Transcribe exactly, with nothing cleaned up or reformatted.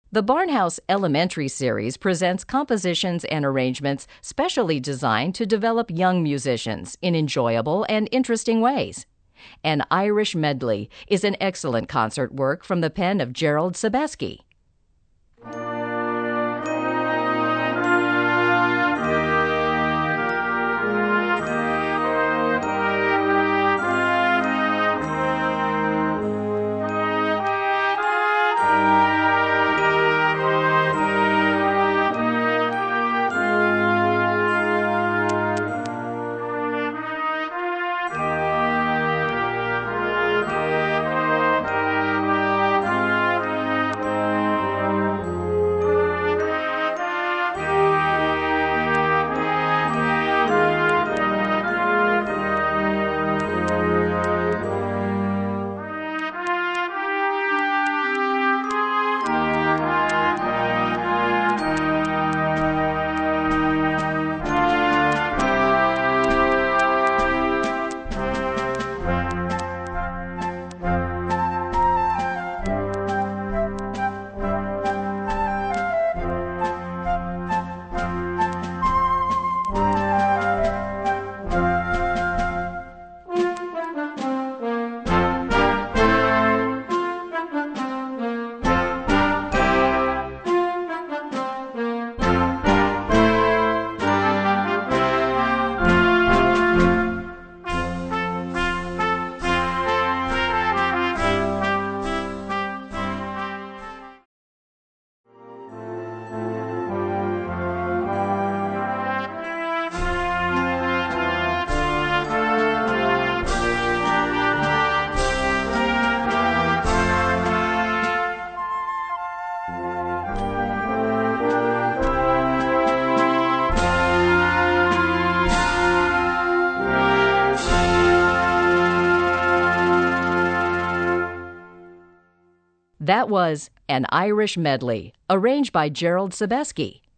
The Barnhouse Elementary series presents compositions and arrangements specially designed to develop young musicians in enjoyable and interesting ways. An Irish Medley is an excellent concert work from the pen of Gerald Sobieski. That was An Irish Medley, arranged by Gerald Sobieski.